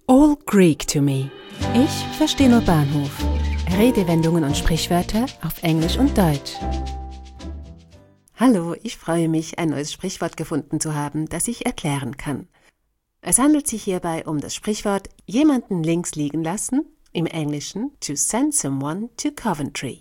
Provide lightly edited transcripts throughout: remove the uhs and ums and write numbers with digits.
All Greek to me. Ich verstehe nur Bahnhof. Redewendungen und Sprichwörter auf Englisch und Deutsch. Hallo, ich freue mich, ein neues Sprichwort gefunden zu haben, das ich erklären kann. Es handelt sich hierbei um das Sprichwort jemanden links liegen lassen, im Englischen to send someone to Coventry.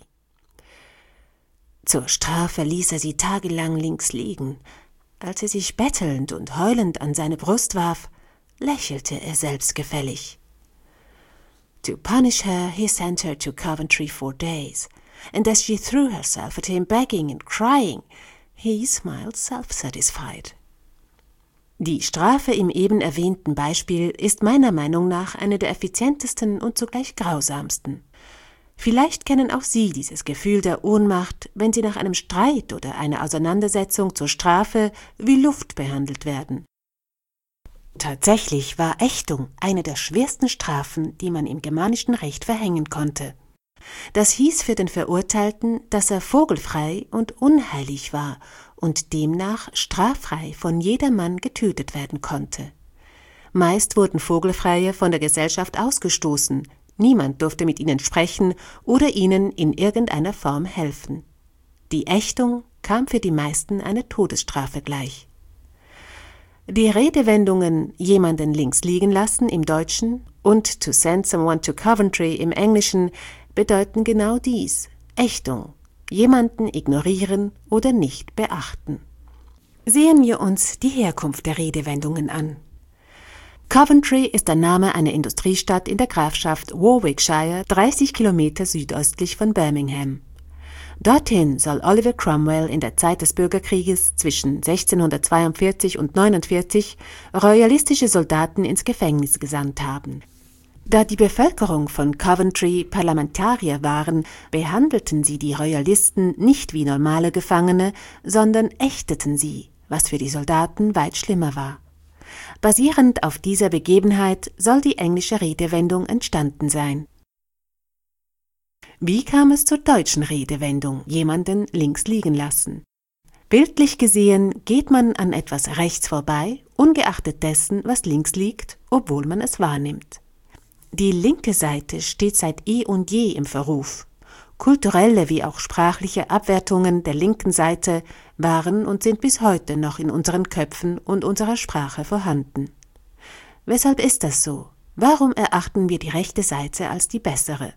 Zur Strafe ließ er sie tagelang links liegen. Als sie sich bettelnd und heulend an seine Brust warf, lächelte er selbstgefällig. To punish her, he sent her to Coventry for days, and as she threw herself at him begging and crying, he smiled self-satisfied. Die Strafe im eben erwähnten Beispiel ist meiner Meinung nach eine der effizientesten und zugleich grausamsten. Vielleicht kennen auch Sie dieses Gefühl der Ohnmacht, wenn Sie nach einem Streit oder einer Auseinandersetzung zur Strafe wie Luft behandelt werden. Tatsächlich war Ächtung eine der schwersten Strafen, die man im germanischen Recht verhängen konnte. Das hieß für den Verurteilten, dass er vogelfrei und unheilig war und demnach straffrei von jedermann getötet werden konnte. Meist wurden Vogelfreie von der Gesellschaft ausgestoßen, niemand durfte mit ihnen sprechen oder ihnen in irgendeiner Form helfen. Die Ächtung kam für die meisten einer Todesstrafe gleich. Die Redewendungen jemanden links liegen lassen im Deutschen und to send someone to Coventry im Englischen bedeuten genau dies: Ächtung, jemanden ignorieren oder nicht beachten. Sehen wir uns die Herkunft der Redewendungen an. Coventry ist der Name einer Industriestadt in der Grafschaft Warwickshire, 30 Kilometer südöstlich von Birmingham. Dorthin soll Oliver Cromwell in der Zeit des Bürgerkrieges zwischen 1642 und 1649 royalistische Soldaten ins Gefängnis gesandt haben. Da die Bevölkerung von Coventry Parlamentarier waren, behandelten sie die Royalisten nicht wie normale Gefangene, sondern ächteten sie, was für die Soldaten weit schlimmer war. Basierend auf dieser Begebenheit soll die englische Redewendung entstanden sein. Wie kam es zur deutschen Redewendung jemanden links liegen lassen? Bildlich gesehen geht man an etwas rechts vorbei, ungeachtet dessen, was links liegt, obwohl man es wahrnimmt. Die linke Seite steht seit eh und je im Verruf. Kulturelle wie auch sprachliche Abwertungen der linken Seite waren und sind bis heute noch in unseren Köpfen und unserer Sprache vorhanden. Weshalb ist das so? Warum erachten wir die rechte Seite als die bessere?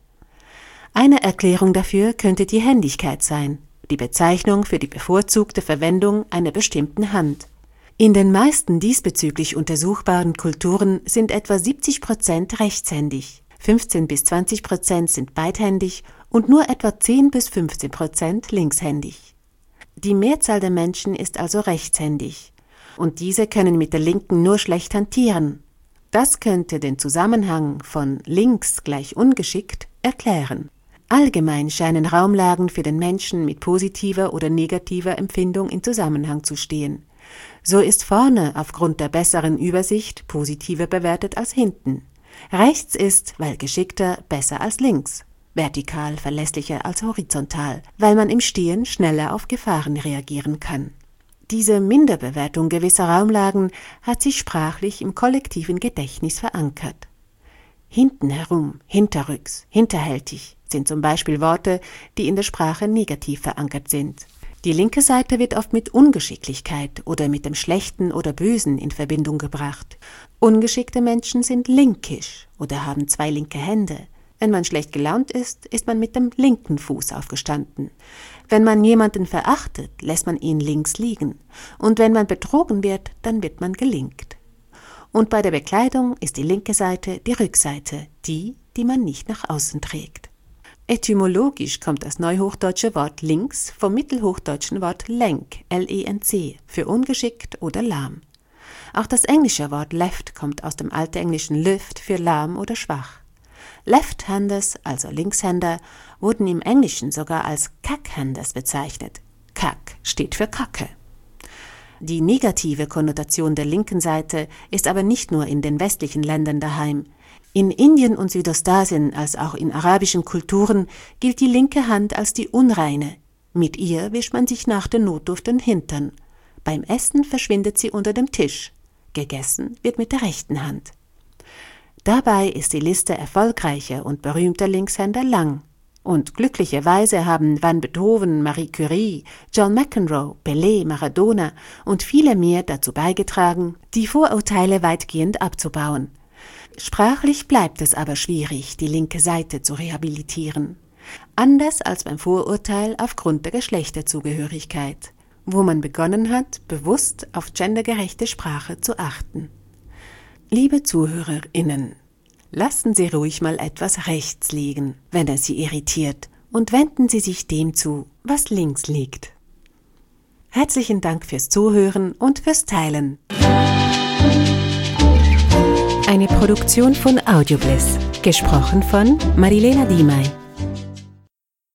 Eine Erklärung dafür könnte die Händigkeit sein, die Bezeichnung für die bevorzugte Verwendung einer bestimmten Hand. In den meisten diesbezüglich untersuchbaren Kulturen sind etwa 70% rechtshändig, 15 bis 20% sind beidhändig und nur etwa 10 bis 15% linkshändig. Die Mehrzahl der Menschen ist also rechtshändig und diese können mit der linken nur schlecht hantieren. Das könnte den Zusammenhang von links gleich ungeschickt erklären. Allgemein scheinen Raumlagen für den Menschen mit positiver oder negativer Empfindung in Zusammenhang zu stehen. So ist vorne aufgrund der besseren Übersicht positiver bewertet als hinten. Rechts ist, weil geschickter, besser als links. Vertikal verlässlicher als horizontal, weil man im Stehen schneller auf Gefahren reagieren kann. Diese Minderbewertung gewisser Raumlagen hat sich sprachlich im kollektiven Gedächtnis verankert. Hinten herum, hinterrücks, hinterhältig sind zum Beispiel Worte, die in der Sprache negativ verankert sind. Die linke Seite wird oft mit Ungeschicklichkeit oder mit dem Schlechten oder Bösen in Verbindung gebracht. Ungeschickte Menschen sind linkisch oder haben 2 linke Hände. Wenn man schlecht gelaunt ist, ist man mit dem linken Fuß aufgestanden. Wenn man jemanden verachtet, lässt man ihn links liegen. Und wenn man betrogen wird, dann wird man gelingt. Und bei der Bekleidung ist die linke Seite die Rückseite, die man nicht nach außen trägt. Etymologisch kommt das neuhochdeutsche Wort links vom mittelhochdeutschen Wort lenk, L-E-N-C, für ungeschickt oder lahm. Auch das englische Wort left kommt aus dem altenglischen lift für lahm oder schwach. Left-Handers, also Linkshänder, wurden im Englischen sogar als Cack-Handers bezeichnet. Cack steht für Kacke. Die negative Konnotation der linken Seite ist aber nicht nur in den westlichen Ländern daheim. In Indien und Südostasien als auch in arabischen Kulturen gilt die linke Hand als die unreine. Mit ihr wischt man sich nach der Notdurft den Hintern. Beim Essen verschwindet sie unter dem Tisch. Gegessen wird mit der rechten Hand. Dabei ist die Liste erfolgreicher und berühmter Linkshänder lang. Und glücklicherweise haben Van Beethoven, Marie Curie, John McEnroe, Pelé, Maradona und viele mehr dazu beigetragen, die Vorurteile weitgehend abzubauen. Sprachlich bleibt es aber schwierig, die linke Seite zu rehabilitieren. Anders als beim Vorurteil aufgrund der Geschlechterzugehörigkeit, wo man begonnen hat, bewusst auf gendergerechte Sprache zu achten. Liebe ZuhörerInnen, lassen Sie ruhig mal etwas rechts liegen, wenn es Sie irritiert, und wenden Sie sich dem zu, was links liegt. Herzlichen Dank fürs Zuhören und fürs Teilen. Eine Produktion von Audiobliss, gesprochen von Marilena Diemey.